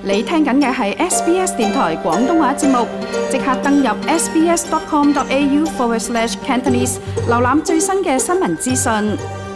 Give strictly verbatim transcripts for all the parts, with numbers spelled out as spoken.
你聽緊嘅係 S B S 電台廣東話節目，即刻登入 sbs.com.au forward slash Cantonese， 瀏覽最新嘅新聞資訊。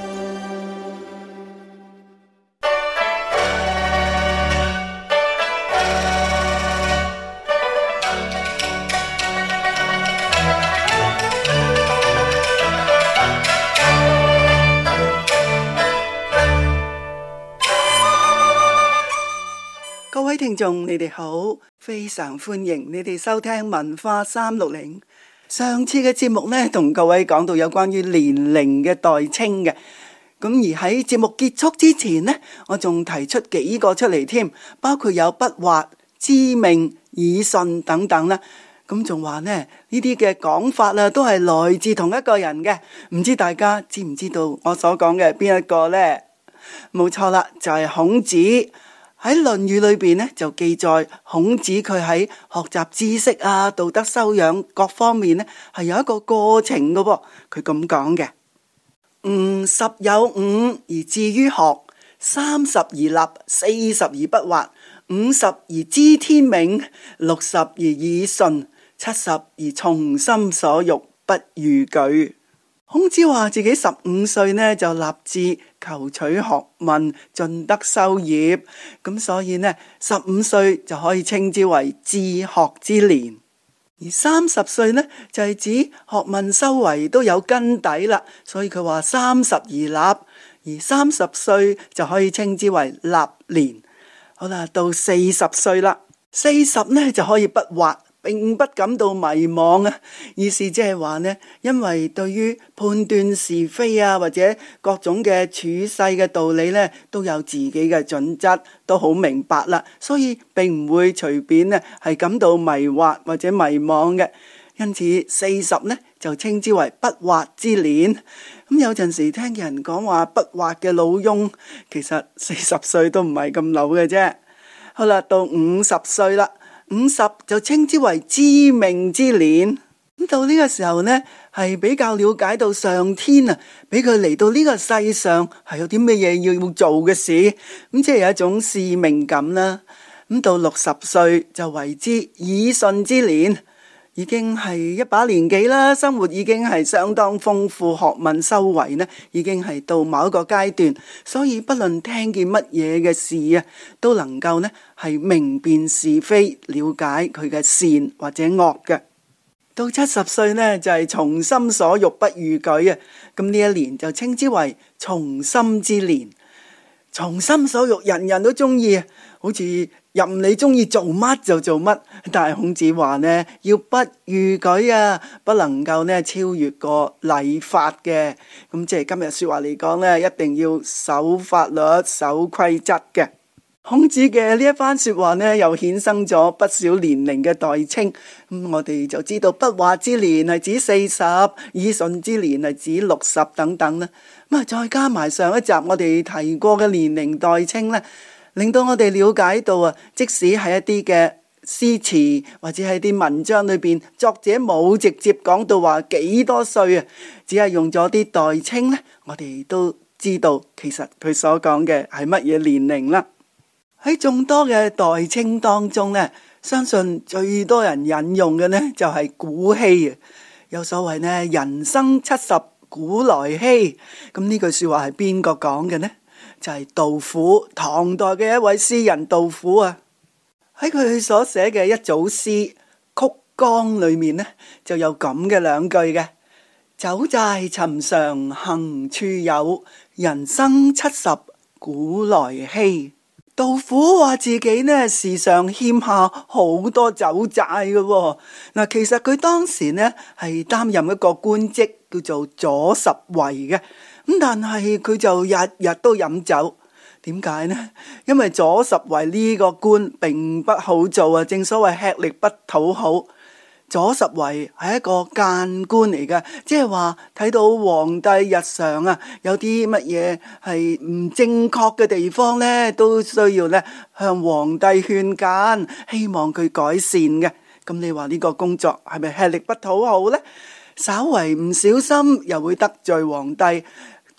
各位聽眾，你哋好，非常歡迎你哋收聽文化三六零。上次嘅節目呢，同各位講到有關於年齡嘅代稱嘅，咁而喺節目結束之前呢，我仲提出幾個出嚟添，包括有不惑、知命、耳順等等啦。咁仲話呢，呢啲嘅講法啊，都係來自同一個人嘅，唔知大家知唔知道我所講嘅邊一個呢？冇錯啦，就係孔子。喺《論語》裏邊咧，就記載孔子佢喺學習知識啊、道德修養各方面咧，係有一個過程嘅噃。佢咁講嘅：吾十有五而志於學，三十而立，四十而不惑，五十而知天命，六十而耳順，七十而從心所欲，不逾矩。孔子話自己十五歲呢就立志求取學問，盡德修業，咁所以呢十五歲就可以稱之為志學之年。而三十歲呢就係指學問修為都有根底啦，所以佢話三十而立，而三十歲就可以稱之為立年。好啦，到四十歲啦，四十呢就可以不惑，並不感到迷惘啊！意思即係話呢，因為對於判斷是非啊，或者各種嘅處世嘅道理呢，都有自己嘅準則，都好明白啦，所以並唔會隨便呢係感到迷惑或者迷惘嘅。因此四十呢就稱之為不惑之年。咁有陣時聽人講話不惑嘅老翁，其實四十歲都唔係咁老嘅啫。好啦，到五十歲啦。五十就稱之為知命之年。咁到呢個時候呢，係比較了解到上天啊，俾佢嚟到呢個世上係有啲咩嘢要做嘅事，咁即係有一種使命感啦。咁到六十歲就為之耳順之年，已經係一把年紀啦，生活已經係相當豐富，學問修為呢已經係到某一個階段，所以不論聽見乜嘢嘅事啊，都能夠呢係明辨是非，了解佢嘅善或者惡嘅。到七十歲呢就係、是、從心所欲，不逾矩啊，咁呢一年就稱之為從心之年。從心所欲，人人都中意啊，好似任你中意做乜就做乜。但係孔子話呢，要不逾矩啊，不能夠呢超越過禮法嘅。咁即係今日說話嚟講呢，一定要守法律、守規則嘅。孔子嘅呢一番說話呢，又衍生咗不少年齡嘅代稱。咁我哋就知道不惑之年係指四十，耳順之年係指六十等等啦。咁啊，再加埋上一集我哋提過嘅年齡代稱呢，令到我哋了解到啊，即使係一啲嘅詩詞或者係啲文章裏邊，作者冇直接講到話幾多歲啊，只係用咗啲代稱呢，我哋都知道其實佢所講嘅係乜嘢年齡啦。喺眾多嘅代稱當中呢，相信最多人引用嘅呢就係古稀啊。有所謂呢，人生七十古來稀。咁呢句說話係邊個講嘅呢？就係杜甫，唐代嘅一位詩人杜甫啊。喺佢所寫嘅一組詩《曲江》裏面呢，就有咁嘅兩句嘅：走在尋常行處有，人生七十古來稀。杜甫話自己呢時常欠下好多酒債嘅喎。嗱，其實佢當時呢係擔任一個官職叫做左拾遺嘅，咁但係佢就日日都飲酒。點解呢？因為左拾遺呢個官並不好做啊，正所謂吃力不討好。左拾遺係一個諫官嚟嘅，即係話睇到皇帝日常啊有啲乜嘢係唔正確嘅地方呢，都需要咧向皇帝勸諫，希望佢改善嘅。咁你話呢個工作係咪吃力不討好呢？稍為唔小心又會得罪皇帝，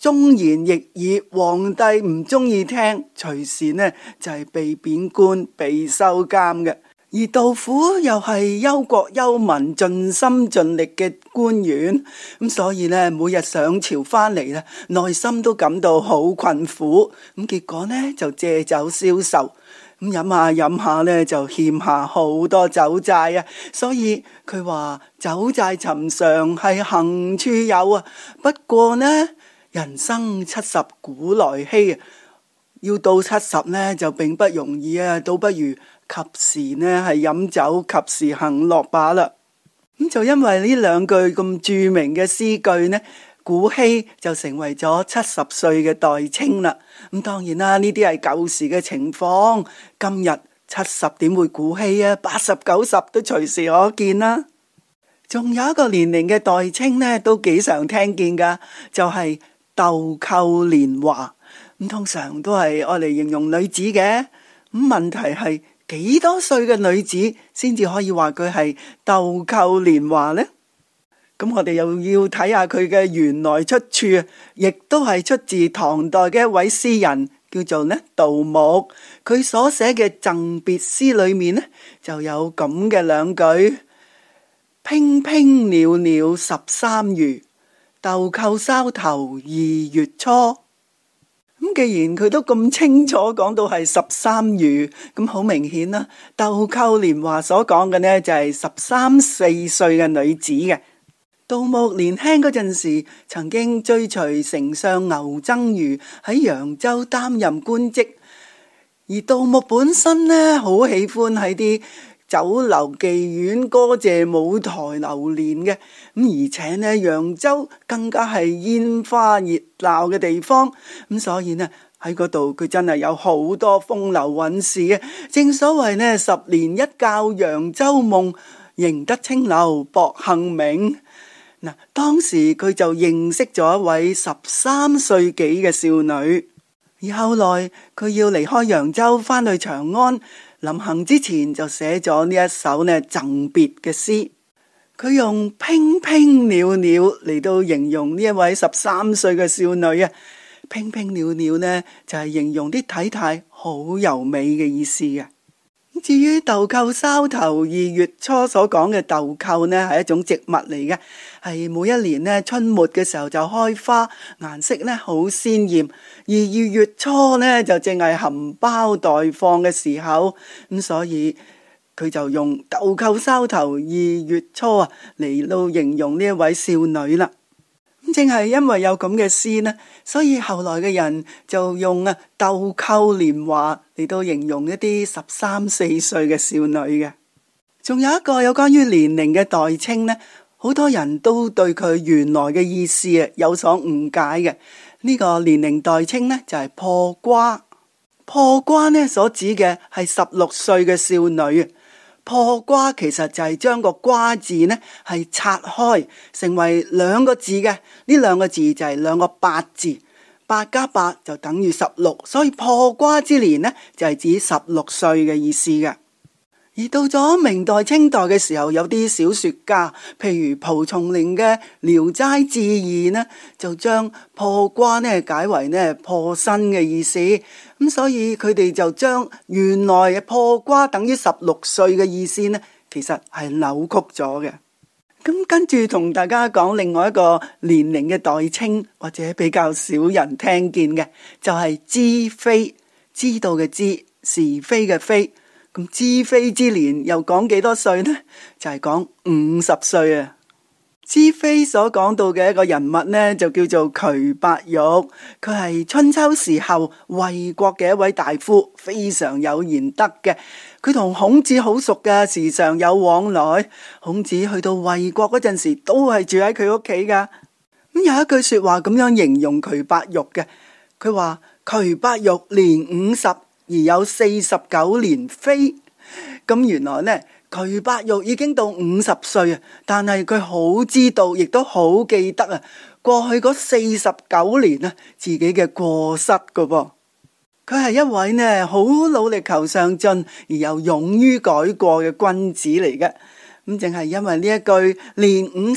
忠言逆耳，皇帝唔中意聽，隨時呢就係被貶官、被收監嘅。而杜甫又係憂國憂民、盡心盡力嘅官員，咁所以呢，每日上朝翻嚟咧，內心都感到好困苦。咁結果呢，就借酒消愁，咁飲下飲下呢，就欠下好多酒債啊。所以佢話酒債尋常係行處有啊，不過呢，人生七十古來稀啊，要到七十呢，就並不容易啊，倒不如及時呢係飲酒，及時行樂罷啦。咁就因為呢兩句咁著名嘅詩句呢，古稀就成為咗七十歲嘅代稱啦。咁當然啦，呢啲係舊時嘅情況，今日七十點會古稀啊？八十九十都隨時可見啦。仲有一個年齡嘅代稱呢，都幾常聽見噶，就係豆蔻年華。咁通常都係愛嚟形容女子嘅。咁問題係幾多歲嘅女子先至可以話佢係豆蔻年華呢？咁我哋又要睇下佢嘅原來出處，亦都係出自唐代嘅一位詩人，叫做呢杜牧。佢所寫嘅贈別詩裏面呢，就有咁嘅兩句：娉娉裊裊十三餘，豆蔻梢頭二月初。咁既然佢都咁清楚講到係十三餘，咁好明顯啦，豆蔻年華所講嘅呢就係十三四歲嘅女子嘅。杜牧年輕嗰陣時，曾經追隨丞相牛僧孺喺揚州擔任官職，而杜牧本身呢，好喜歡喺啲酒樓妓院歌榭舞台流連嘅，咁而且呢，揚州更加係煙花熱鬧嘅地方，咁所以呢，喺嗰度佢真係有好多風流韻事嘅。正所謂呢，十年一覺揚州夢，贏得青樓薄幸名。嗱，當時佢就認識咗一位十三歲幾嘅少女，而後來佢要離開揚州翻去長安，臨行之前就寫咗呢一首呢贈別嘅詩。佢用娉娉裊裊嚟到形容呢一位十三歲嘅少女啊。娉娉裊裊呢就係形容啲體態好柔美嘅意思嘅。至於豆蔻梢頭二月初所講嘅豆蔻呢，係一種植物嚟嘅，係每一年呢春末嘅時候就開花，顏色呢好鮮艷。而二月初呢就正係含苞待放嘅時候，咁所以佢就用豆蔻梢頭二月初啊嚟到形容呢一位少女啦。正係因為有咁嘅詩呢，所以後來嘅人就用啊豆蔻年華嚟到形容一啲十三四歲嘅少女嘅。仲有一個有關於年齡嘅代稱呢，好多人都對佢原來嘅意思啊有所誤解嘅。呢個年齡代稱呢，就係破瓜。破瓜呢所指嘅係十六歲嘅少女。破瓜其實就係將個瓜字呢係拆開成為兩個字嘅，呢兩個字就係兩個八字，八加八就等於十六，所以破瓜之年呢就係指十六歲嘅意思嘅。而到咗明代清代嘅時候，有啲小說家，譬如蒲松齡嘅《聊齋志異》呢，就將破瓜呢解為呢破身嘅意思。咁所以佢哋就將原來嘅破瓜等於十六歲嘅意思呢，其實係扭曲咗嘅。咁跟住同大家講另外一個年齡嘅代稱，或者比較少人聽見嘅，就係知非，知道嘅知，是非嘅非。咁知非之年又講幾多歲呢？就係講五十歲啊！知非所講到嘅一個人物呢，就叫做衢伯玉。佢係春秋時候衛國嘅一位大夫，非常有賢德嘅。佢同孔子好熟㗎，時常有往來。孔子去到衛國嗰陣時，都係住喺佢屋企噶。咁有一句說話咁樣形容衢伯玉嘅，佢話衢伯玉年五十。而有四十九年非，咁原來呢，衢伯玉已經到五十歲啊，但係佢好知道，亦都好記得啊，過去嗰四十九年啊，自己嘅過失噶噃。佢係一位呢好努力求上進而又勇於改過嘅君子嚟嘅。咁正係因為呢一句年五十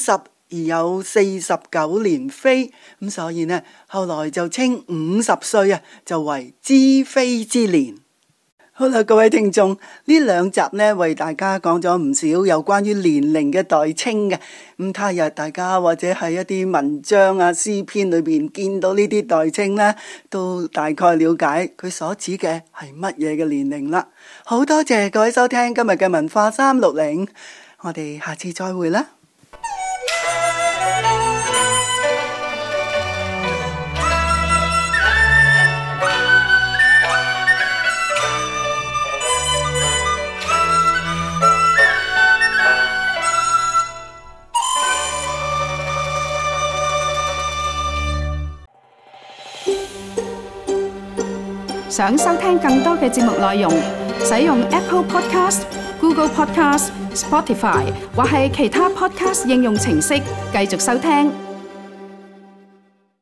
而有四十九年非，咁所以呢，後來就稱五十歲啊，就為知非之年。好啦，各位聽眾，呢兩集呢為大家講咗唔少有關於年齡嘅代稱嘅。咁他日大家或者係一啲文章啊、詩篇裏邊見到呢啲代稱呢，都大概了解佢所指嘅係乜嘢嘅年齡啦。好多謝各位收聽今日嘅文化三六零，我哋下次再會啦。 想收聽更多嘅節目內容，使用 Apple Podcast、Google Podcast、Spotify 或係其他 Podcast 應用程式繼續收聽。